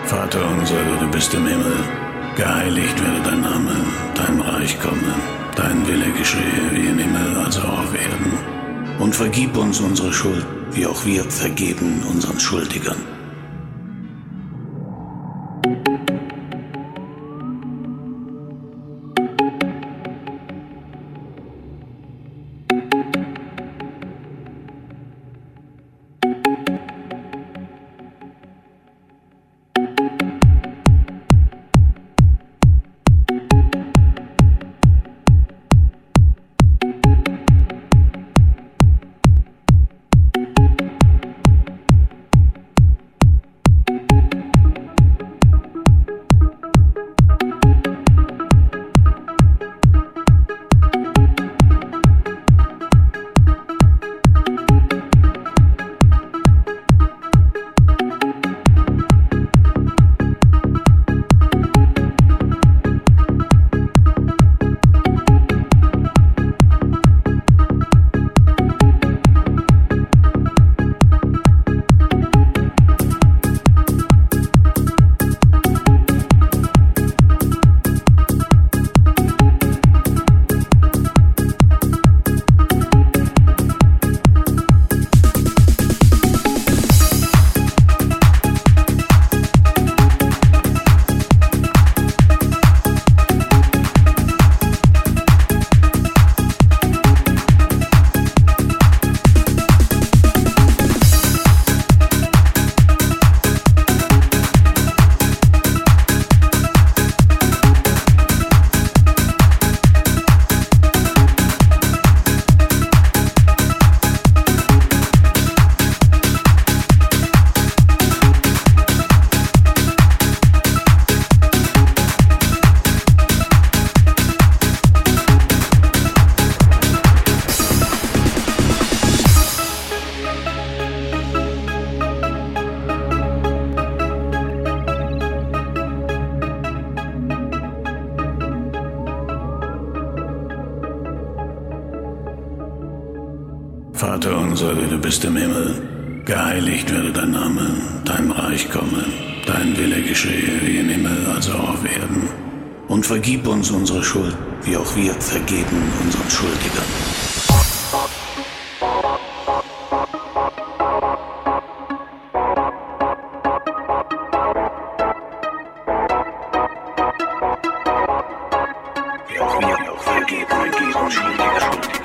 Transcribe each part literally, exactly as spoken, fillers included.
Vater unser, der du bist im Himmel, geheiligt werde dein Name, dein Reich komme, dein Wille geschehe wie im Himmel, also auch auf Erden. Und vergib uns unsere Schuld, wie auch wir vergeben unseren Schuldigern. Vater unser, der du bist im Himmel, geheiligt werde dein Name, dein Reich komme, dein Wille geschehe wie im Himmel, also auch auf Erden. Und vergib uns unsere Schuld, wie auch wir vergeben unseren Schuldigern. Wie auch wir, wie auch vergeben, vergeben Schuldiger, Schuldiger.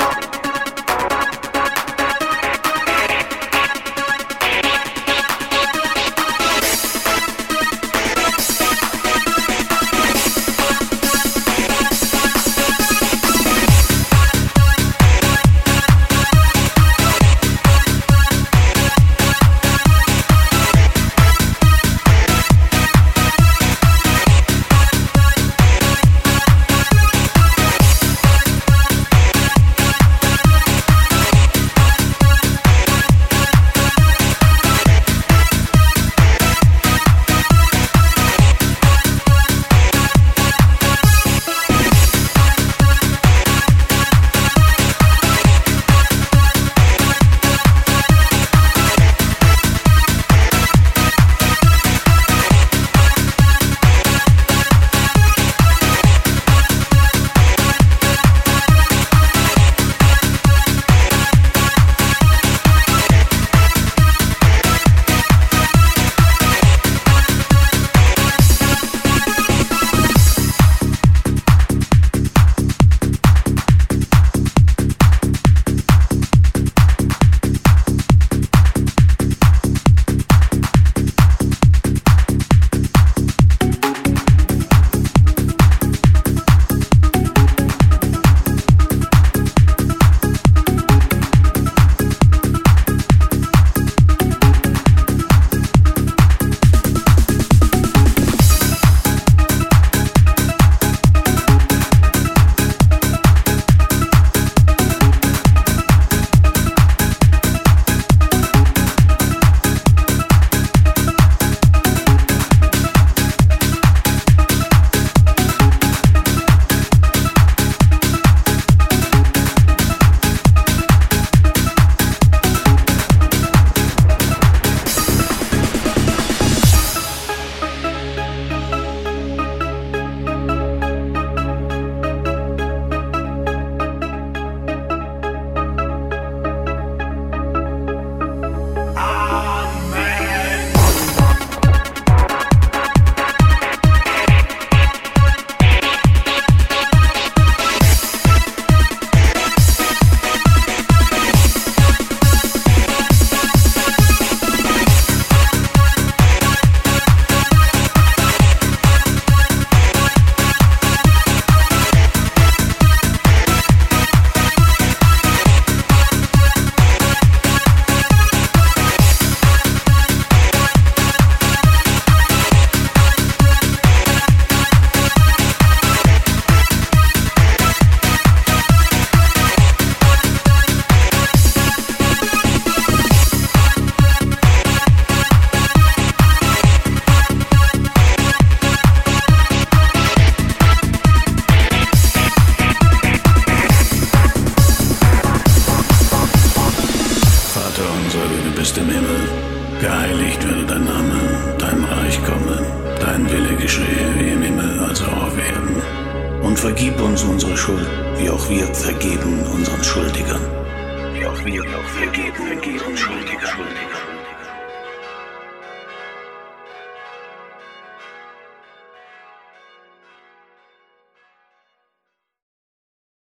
bist im Himmel, geheiligt werde dein Name, dein Reich komme, dein Wille geschehe wie im Himmel, also auf Erden. Und vergib uns unsere Schuld, wie auch wir vergeben unseren Schuldigern. Wie auch wir, wie auch wir vergeben, vergeben Schuldiger, Schuldiger.